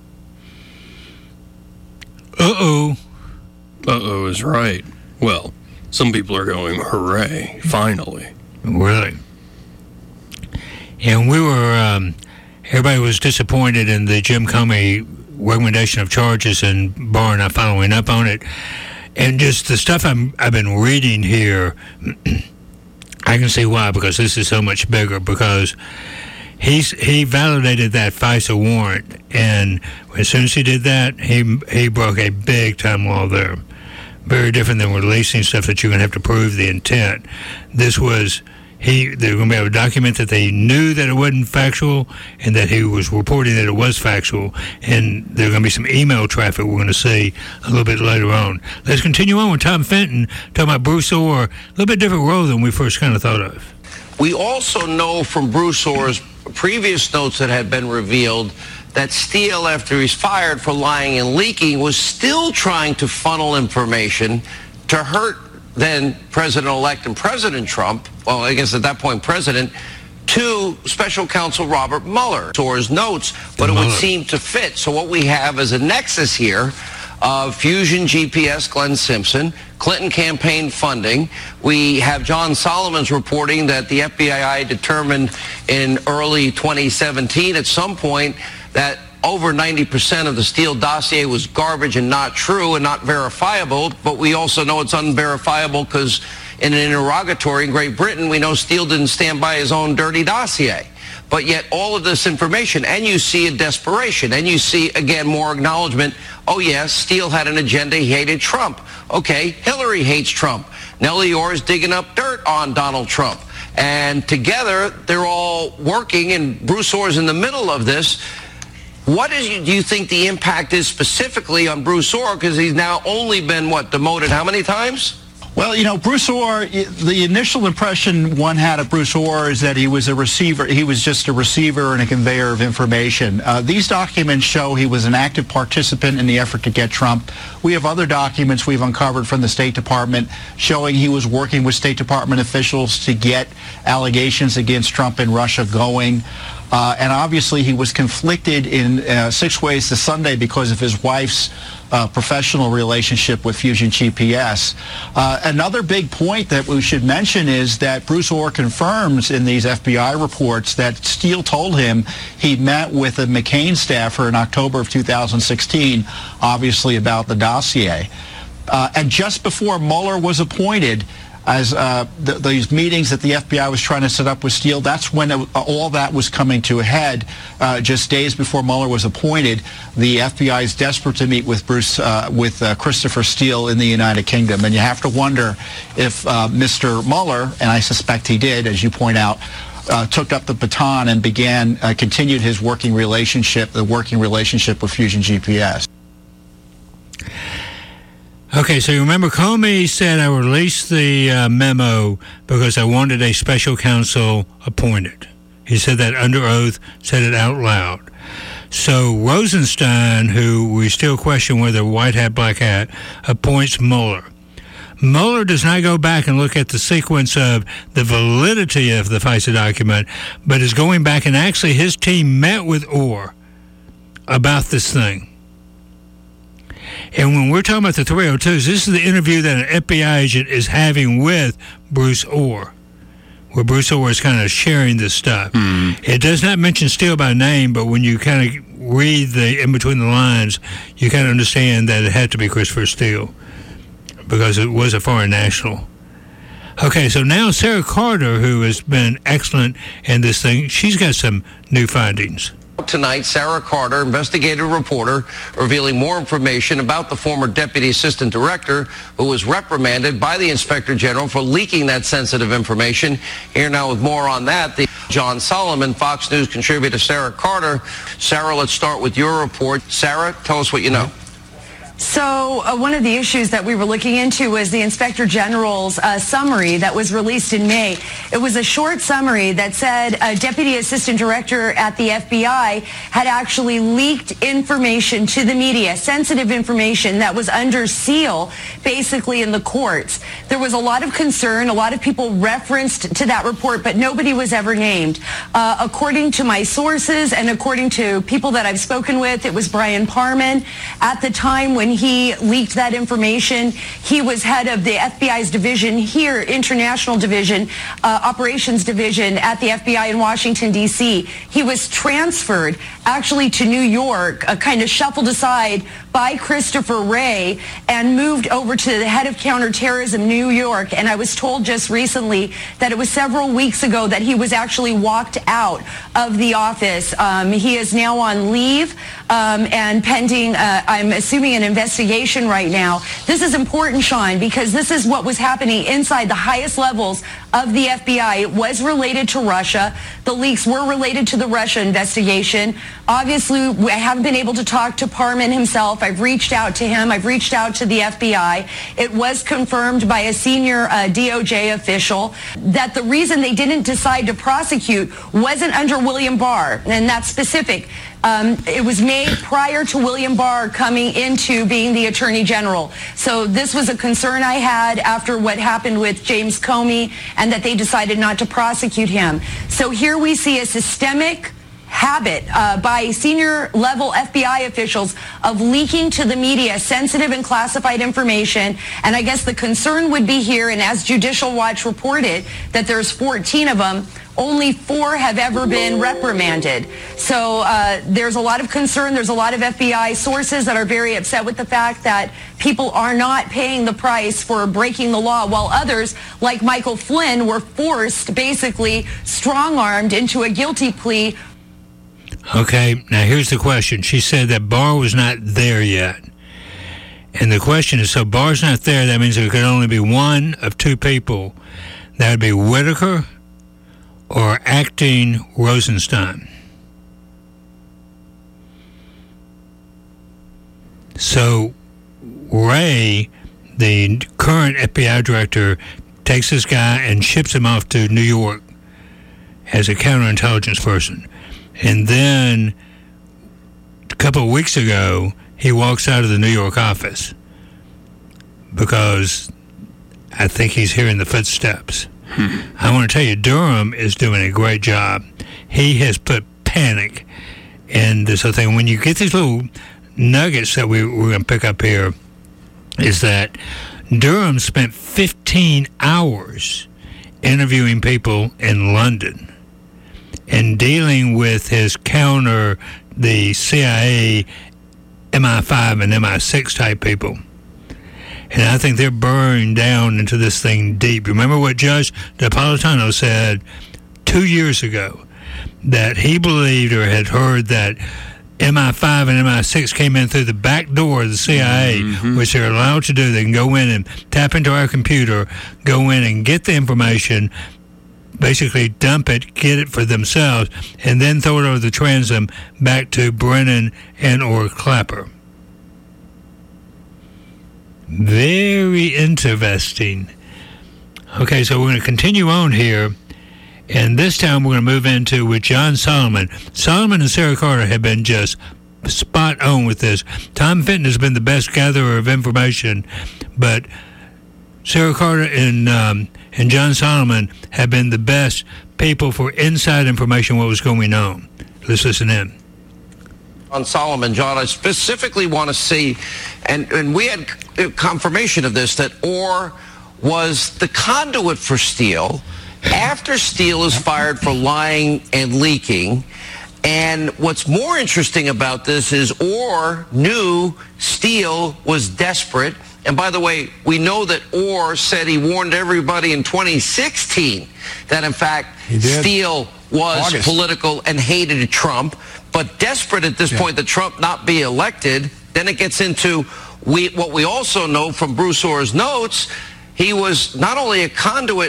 Speaker 14: Uh-oh. Uh-oh is right. Well, some people are going, hooray, finally.
Speaker 13: Really? And we were, um, everybody was disappointed in the Jim Comey recommendation of charges, and Barr not following up on it. And just the stuff I'm, I've been reading here, I can see why, because this is so much bigger, because he's he validated that FISA warrant, and as soon as he did that, he he broke a big-time law there. Very different than releasing stuff that you're going to have to prove the intent. This was... He, they're going to be able to document that they knew that it wasn't factual and that he was reporting that it was factual. And there's going to be some email traffic we're going to see a little bit later on. Let's continue on with Tom Fenton, talking about Bruce Orr, a little bit different role than we first kind of thought of.
Speaker 3: We also know from Bruce Orr's previous notes that had been revealed that Steele, after he's fired for lying and leaking, was still trying to funnel information to hurt then President-elect and President Trump, well, I guess at that point President, to Special Counsel Robert Mueller. Orr's notes, but it would seem to fit. So what we have is a nexus here of Fusion G P S, Glenn Simpson, Clinton campaign funding. We have John Solomon's reporting that the F B I determined in early twenty seventeen at some point that over ninety percent of the Steele dossier was garbage and not true and not verifiable, but we also know it's unverifiable because in an interrogatory in Great Britain, we know Steele didn't stand by his own dirty dossier. But yet all of this information, and you see a desperation, and you see, again, more acknowledgement, oh yes, Steele had an agenda, he hated Trump. Okay, Hillary hates Trump. Nellie Orr is digging up dirt on Donald Trump. And together, they're all working, and Bruce Orr is in the middle of this. What is, do you think the impact is specifically on Bruce Orr? Because he's now only been, what, demoted how many times?
Speaker 4: Well, you know, Bruce Orr, the initial impression one had of Bruce Orr is that he was a receiver. He was just a receiver and a conveyor of information. Uh, these documents show he was an active participant in the effort to get Trump. We have other documents we've uncovered from the State Department showing he was working with State Department officials to get allegations against Trump and Russia going. Uh, and obviously he was conflicted in uh, six ways to Sunday because of his wife's uh, professional relationship with Fusion G P S. Uh, another big point that we should mention is that Bruce Orr confirms in these F B I reports that Steele told him he met with a McCain staffer in October of two thousand sixteen, obviously about the dossier. Uh, and just before Mueller was appointed, as uh, th- these meetings that the F B I was trying to set up with Steele, that's when it, all that was coming to a head. Uh, just days before Mueller was appointed, the F B I is desperate to meet with Bruce, uh, with uh, Christopher Steele in the United Kingdom. And you have to wonder if uh, Mister Mueller, and I suspect he did, as you point out, uh, took up the baton and began, uh, continued his working relationship, the working relationship with Fusion G P S.
Speaker 13: Okay, so you remember Comey said I released the uh, memo because I wanted a special counsel appointed. He said that under oath, said it out loud. So Rosenstein, who we still question whether white hat, black hat, appoints Mueller. Mueller does not go back and look at the sequence of the validity of the FISA document, but is going back, and actually his team met with Orr about this thing. And when we're talking about the three oh twos, this is the interview that an F B I agent is having with Bruce Orr, where Bruce Orr is kind of sharing this stuff. Mm. It does not mention Steele by name, but when you kind of read the in between the lines, you kind of understand that it had to be Christopher Steele because it was a foreign national. Okay, so now Sarah Carter, who has been excellent in this thing, she's got some new findings.
Speaker 3: Tonight, Sarah Carter, investigative reporter, revealing more information about the former deputy assistant director who was reprimanded by the inspector general for leaking that sensitive information. Here now with more on that, the John Solomon, Fox News contributor Sarah Carter. Sarah, let's start with your report. Sarah, tell us what you know.
Speaker 2: So uh, one of the issues that we were looking into was the Inspector General's uh, summary that was released in May. It was a short summary that said a Deputy Assistant Director at the F B I had actually leaked information to the media, sensitive information that was under seal, basically in the courts. There was a lot of concern. A lot of people referenced to that report, but nobody was ever named. Uh, according to my sources and according to people that I've spoken with, it was Brian Parman. At the time when he leaked that information, he was head of the F B I's division here, International Division, uh, Operations Division at the F B I in Washington, D C He was transferred actually to New York, uh, kind of shuffled aside by Christopher Wray and moved over to the head of counterterrorism, New York. And I was told just recently that it was several weeks ago that he was actually walked out of the office. Um, he is now on leave um, and pending, uh, I'm assuming, an investigation right now. This is important, Sean, because this is what was happening inside the highest levels of the F B I. It was related to Russia. The leaks were related to the Russia investigation. Obviously, I haven't been able to talk to Parman himself. I've reached out to him. I've reached out to the F B I. It was confirmed by a senior uh, D O J official that the reason they didn't decide to prosecute wasn't under William Barr, and that's specific. Um, it was made prior to William Barr coming into being the Attorney General. So this was a concern I had after what happened with James Comey and that they decided not to prosecute him. So here we see a systemic habit uh, by senior level F B I officials of leaking to the media sensitive and classified information. And I guess the concern would be here, and as Judicial Watch reported, that there's fourteen of them. Only four have ever been reprimanded. So uh, there's a lot of concern. There's a lot of F B I sources that are very upset with the fact that people are not paying the price for breaking the law, while others, like Michael Flynn, were forced, basically strong-armed into a guilty plea.
Speaker 13: Okay, now here's the question. She said that Barr was not there yet. And the question is, so Barr's not there, that means there could only be one of two people. That would be Whitaker or acting Rosenstein. So Wray, the current F B I director, takes this guy and ships him off to New York as a counterintelligence person. And then a couple of weeks ago, he walks out of the New York office because I think he's hearing the footsteps. Hmm. I want to tell you, Durham is doing a great job. He has put panic in this whole thing. When you get these little nuggets that we, we're going to pick up here, is that Durham spent fifteen hours interviewing people in London and dealing with his counter, the C I A, M I five, and M I six type people. And I think they're burrowing down into this thing deep. Remember what Judge Napolitano said two years ago, that he believed or had heard that M I five and M I six came in through the back door of the C I A, mm-hmm. which they're allowed to do. They can go in and tap into our computer, go in and get the information, basically dump it, get it for themselves, and then throw it over the transom back to Brennan and or Clapper. Very interesting. Okay, so we're going to continue on here, And this time we're going to move into with John Solomon. Solomon and Sarah Carter have been just spot on with this. Tom Fenton has been the best gatherer of information, but Sarah Carter and um, and John Solomon have been the best people for inside information what was going on. Let's listen in.
Speaker 3: On Solomon, John, I specifically want to see, and, and we had confirmation of this, that Orr was the conduit for Steele after Steele is fired for lying and leaking. And what's more interesting about this is Orr knew Steele was desperate. And by the way, we know that Orr said he warned everybody in twenty sixteen that, in fact, Steele was August. political and hated Trump, but desperate at this yeah. point that Trump not be elected. Then it gets into we what we also know from Bruce Orr's notes. He was not only a conduit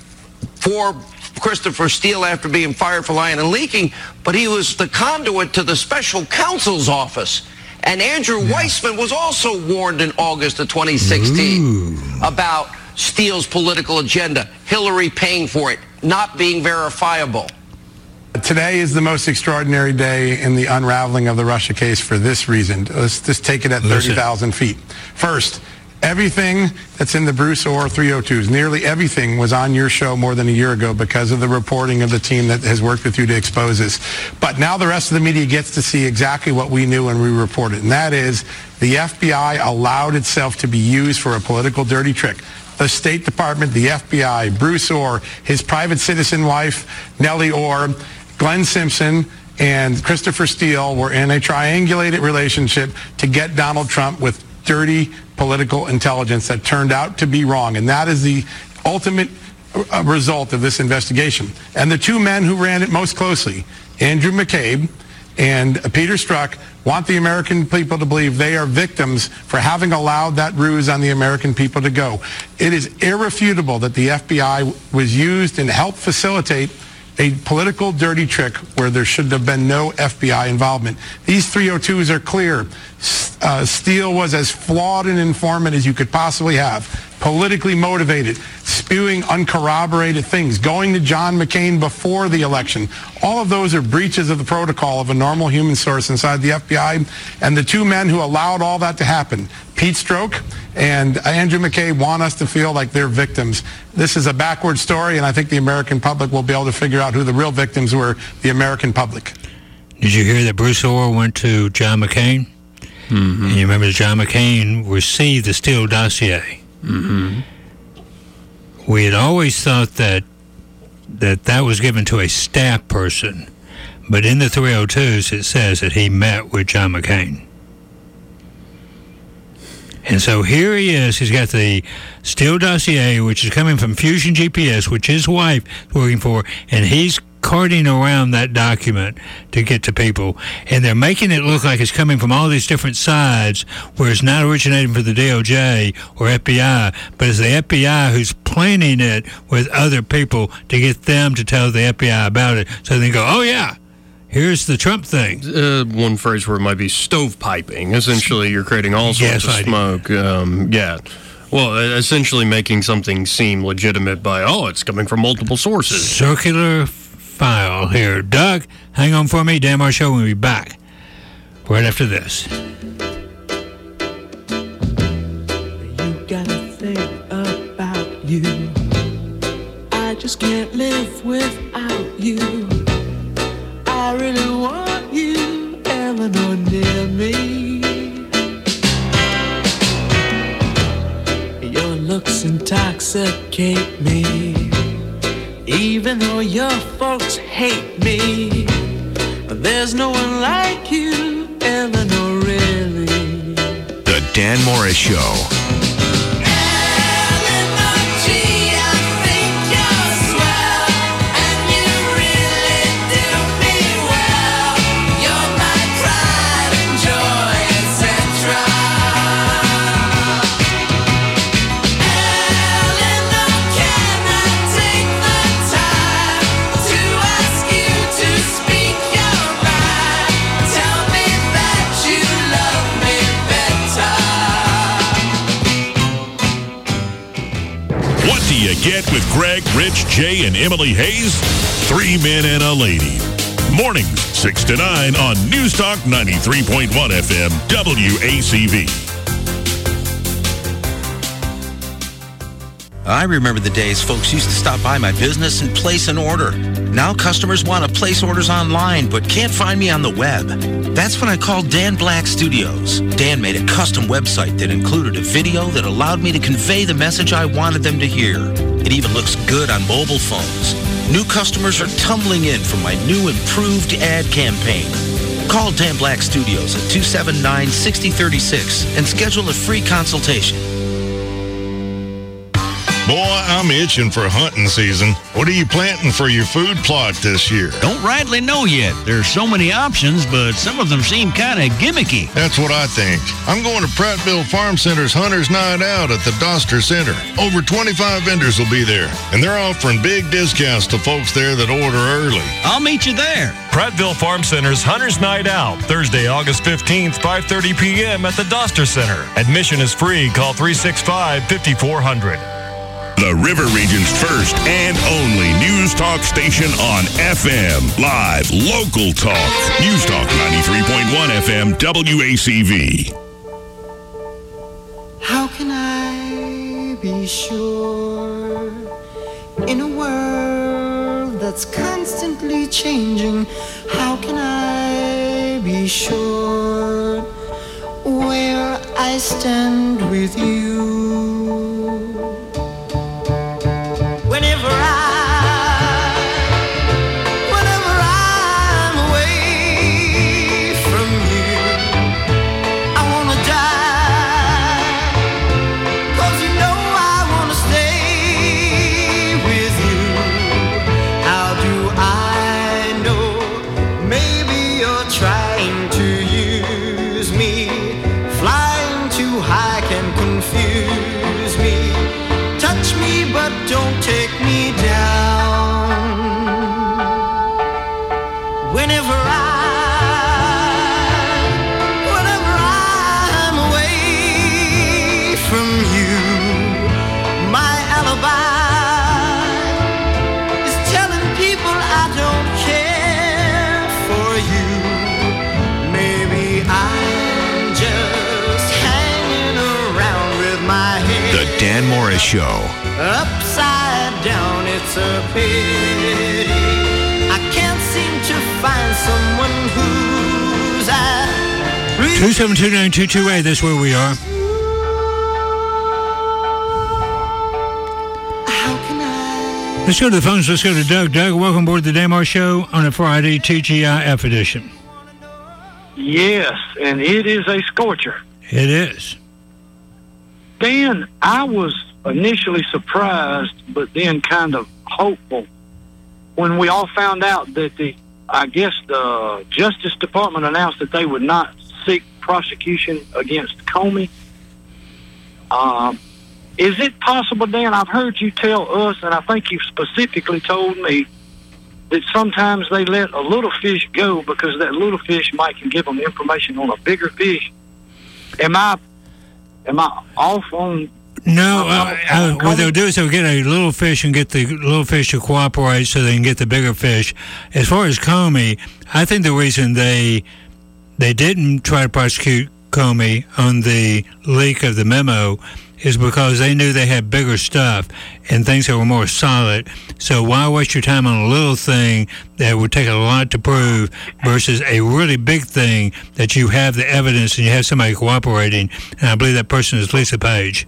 Speaker 3: for Christopher Steele after being fired for lying and leaking, but he was the conduit to the special counsel's office. And Andrew yeah. Weissman was also warned in August of twenty sixteen Ooh. about Steele's political agenda, Hillary paying for it, not being verifiable.
Speaker 15: Today is the most extraordinary day in the unraveling of the Russia case for this reason. Let's just take it at thirty thousand feet. First, everything that's in the Bruce Orr three oh twos, nearly everything was on your show more than a year ago because of the reporting of the team that has worked with you to expose this. But now the rest of the media gets to see exactly what we knew when we reported, and that is the F B I allowed itself to be used for a political dirty trick. The State Department, the F B I, Bruce Orr, his private citizen wife, Nellie Orr, Glenn Simpson, and Christopher Steele were in a triangulated relationship to get Donald Trump with dirty political intelligence that turned out to be wrong. And that is the ultimate uh, result of this investigation. And the two men who ran it most closely, Andrew McCabe and Peter Strzok, want the American people to believe they are victims for having allowed that ruse on the American people to go. It is irrefutable that the F B I was used and helped facilitate a political dirty trick where there should have been no F B I involvement. These three oh twos are clear. Uh, Steele was as flawed an informant as you could possibly have, politically motivated, spewing uncorroborated things, going to John McCain before the election. All of those are breaches of the protocol of a normal human source inside the F B I. And the two men who allowed all that to happen, Pete Strzok and Andrew McCabe, want us to feel like they're victims. This is a backward story, and I think the American public will be able to figure out who the real victims were, the American public.
Speaker 13: Did you hear that Bruce Orr went to John McCain? Mm-hmm. And you remember that John McCain received the Steele dossier.
Speaker 14: Mm-hmm.
Speaker 13: We had always thought that that that was given to a staff person, but in the three oh twos it says that he met with John McCain. And so here he is. He's got the Steele dossier, which is coming from Fusion G P S, which his wife is working for, and he's carting around that document to get to people. And they're making it look like it's coming from all these different sides, where it's not originating from the D O J or F B I, but it's the F B I who's planning it with other people to get them to tell the F B I about it. So they go, oh, yeah. Here's the Trump thing.
Speaker 14: Uh, one phrase where it might be stovepiping. Essentially, you're creating all sorts yes, of smoke. Um, yeah. Well, essentially making something seem legitimate by, oh, it's coming from multiple sources.
Speaker 13: Circular file here. Doug, hang on for me. Dan Marsh Show will be back right after this.
Speaker 5: You gotta think about you. I just can't live without you. I really want you, Eleanor, near me. Your looks intoxicate me, even though your folks hate me. There's no one like you, Eleanor, really.
Speaker 1: The Dan Morris Show.
Speaker 6: Get with Greg, Rich, Jay, and Emily Hayes. Three men and a lady. Mornings, six to nine on News Talk ninety-three point one F M, W A C V.
Speaker 16: I remember the days folks used to stop by my business and place an order. Now customers want to place orders online but can't find me on the web. That's when I called Dan Black Studios. Dan made a custom website that included a video that allowed me to convey the message I wanted them to hear. It even looks good on mobile phones. New customers are tumbling in for my new improved ad campaign. Call Dan Black Studios at two seven nine, six zero three six and schedule a free consultation.
Speaker 17: Boy, I'm itching for hunting season. What are you planting for your food plot this year?
Speaker 18: Don't rightly know yet. There's so many options, but some of them seem kind of gimmicky.
Speaker 17: That's what I think. I'm going to Prattville Farm Center's Hunter's Night Out at the Doster Center. Over twenty-five vendors will be there, and they're offering big discounts to folks there that order early.
Speaker 18: I'll meet you there.
Speaker 19: Prattville Farm Center's Hunter's Night Out, Thursday, August fifteenth, five thirty p.m. at the Doster Center. Admission is free. Call three six five, five four zero zero.
Speaker 6: The River Region's first and only news talk station on F M. Live, local talk. News Talk ninety-three point one F M, W A C V.
Speaker 5: How can I be sure in a world that's constantly changing? How can I be sure where I stand with you? Whenever I, whenever I'm away from you, I wanna die, 'cause you know I wanna stay with you. How do I know? Maybe you're trying to use me. Flying too high can confuse me. Touch me, but don't take me down. Whenever I, whenever I'm away from you, my alibi is telling people I don't care for you. Maybe I'm just hanging around with my head.
Speaker 1: The Dan Morris Show.
Speaker 5: Upside down, it's a pity. I can't seem to find someone who's at
Speaker 13: two seven two, nine two two eight, that's where we are. Let's go to the phones. Let's go to Doug. Doug, welcome aboard the Dan Morris Show on a Friday, T G I F edition.
Speaker 20: Yes, and it is a scorcher.
Speaker 13: It is.
Speaker 20: Dan, I was initially surprised, but then kind of hopeful when we all found out that the, I guess the Justice Department announced that they would not seek prosecution against Comey. Um, is it possible, Dan, I've heard you tell us, and I think you've specifically told me, that sometimes they let a little fish go because that little fish might can give them information on a bigger fish. Am I, am I off on...
Speaker 13: No, uh, uh, what they'll do is they'll get a little fish and get the little fish to cooperate so they can get the bigger fish. As far as Comey, I think the reason they they didn't try to prosecute Comey on the leak of the memo is because they knew they had bigger stuff and things that were more solid. So why waste your time on a little thing that would take a lot to prove versus a really big thing that you have the evidence and you have somebody cooperating? And I believe that person is Lisa Page.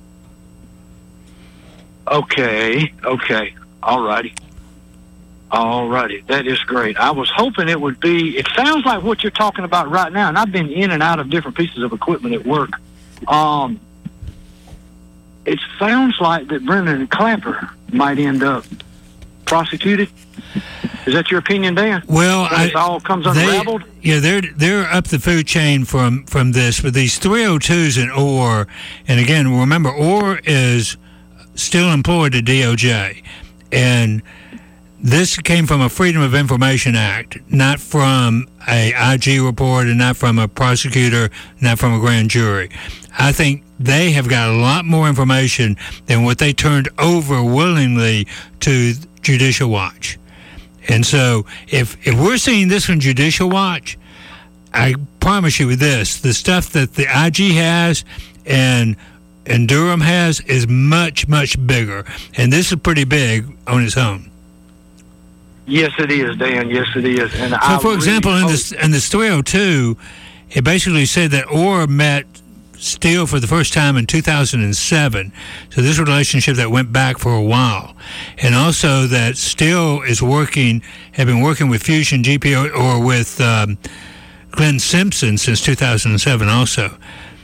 Speaker 20: Okay, okay, all righty. All righty, that is great. I was hoping it would be, it sounds like what you're talking about right now, and I've been in and out of different pieces of equipment at work. Um, it sounds like that Brendan Clapper might end up prosecuted. Is that your opinion, Dan?
Speaker 13: Well,
Speaker 20: I, it all comes unraveled?
Speaker 13: They, yeah, they're they're up the food chain from, from this, but these three oh twos in Orr, and again, remember, Orr is still employed at D O J, and this came from a Freedom of Information Act, not from a I G report and not from a prosecutor, not from a grand jury. I think they have got a lot more information than what they turned over willingly to Judicial Watch. And so if if we're seeing this from Judicial Watch, I promise you with this, the stuff that the I G has and and Durham has is much, much bigger. And this is pretty big on its own.
Speaker 20: Yes, it is, Dan. Yes, it is. And
Speaker 13: so,
Speaker 20: I
Speaker 13: for example,
Speaker 20: really
Speaker 13: in this in this three oh two, it basically said that Orr met Steele for the first time in two thousand seven. So this relationship that went back for a while. And also that Steele is working, have been working with Fusion G P O or with um, Glenn Simpson since two thousand seven also.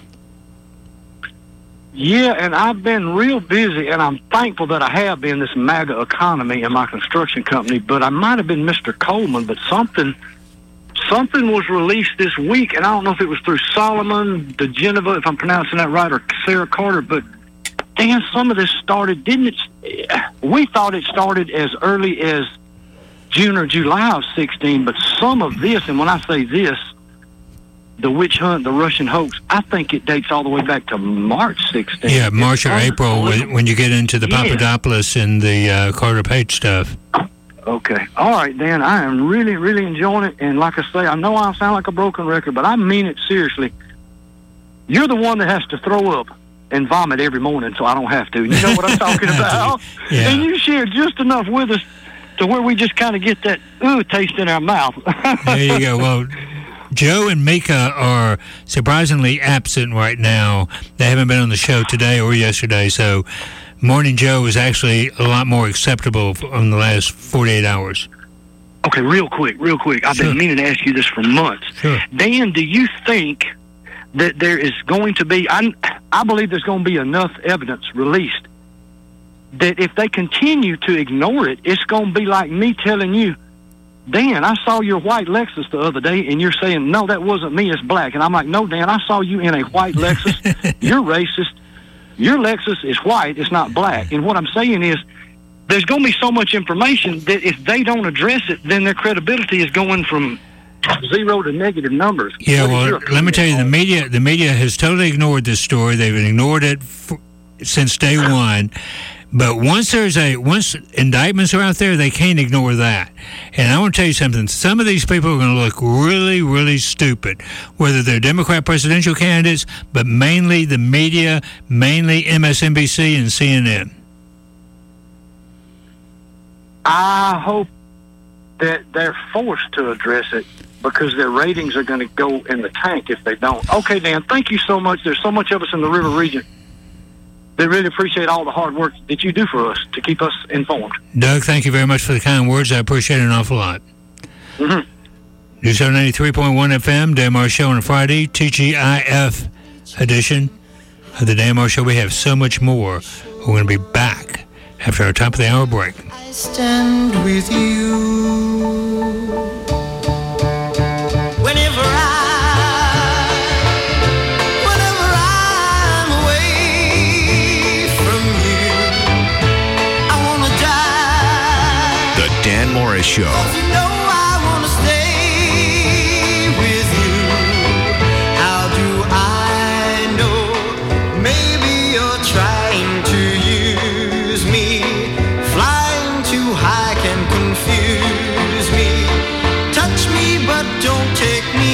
Speaker 20: Yeah, and I've been real busy, and I'm thankful that I have been this MAGA economy in my construction company, but I might have been Mister Coleman, but something something was released this week, and I don't know if it was through Solomon, DeGeneva, if I'm pronouncing that right, or Sarah Carter, but Dan, some of this started, didn't it? We thought it started as early as June or July of sixteen, but some of this, and when I say this, the witch hunt, the Russian hoax, I think it dates all the way back to March sixteenth.
Speaker 13: Yeah, March or April when, when you get into the yeah. Papadopoulos and the uh, Carter Page stuff.
Speaker 20: Okay. All right, Dan, I am really, really enjoying it. And like I say, I know I sound like a broken record, but I mean it seriously. You're the one that has to throw up and vomit every morning so I don't have to. You know what I'm talking about?
Speaker 13: Yeah.
Speaker 20: And you share just enough with us to where we just kind of get that ooh taste in our mouth.
Speaker 13: There you go. Well, Joe and Mika are surprisingly absent right now. They haven't been on the show today or yesterday, so Morning Joe is actually a lot more acceptable in the last forty-eight hours.
Speaker 20: Okay, real quick, real quick. I've
Speaker 13: Sure.
Speaker 20: been meaning to ask you this for months.
Speaker 13: Sure.
Speaker 20: Dan, do you think that there is going to be, I, I believe there's going to be enough evidence released that if they continue to ignore it, it's going to be like me telling you, Dan, I saw your white Lexus the other day, and you're saying, no, that wasn't me, it's black. And I'm like, no, Dan, I saw you in a white Lexus. You're racist. Your Lexus is white, it's not black. And what I'm saying is, there's going to be so much information that if they don't address it, then their credibility is going from zero to negative numbers.
Speaker 13: Yeah,
Speaker 20: What is
Speaker 13: well,
Speaker 20: your
Speaker 13: let me
Speaker 20: opinion
Speaker 13: tell you, the
Speaker 20: on it?
Speaker 13: media the media has totally ignored this story. They've ignored it f- since day one. But once there's a once indictments are out there, they can't ignore that. And I want to tell you something. Some of these people are going to look really, really stupid, whether they're Democrat presidential candidates, but mainly the media, mainly M S N B C and C N N.
Speaker 20: I hope that they're forced to address it because their ratings are going to go in the tank if they don't. Okay, Dan, thank you so much. There's so much of us in the River region. They really appreciate all the hard work that you do for us to keep us informed.
Speaker 13: Doug, thank you very much for the kind words. I appreciate it an awful lot.
Speaker 20: Mm-hmm.
Speaker 13: News ninety-three point one F M, Dan Marr Show on a Friday, T G I F edition of the Dan Marr Show. We have so much more. We're going to be back after our top of the hour break.
Speaker 5: I stand with you whenever I, whenever I'm away from you. I wanna die.
Speaker 1: The Dan Morris Show.
Speaker 5: You know I wanna stay with you. How do I know? Maybe you're trying to use me. Flying too high can confuse me. Touch me, but don't take me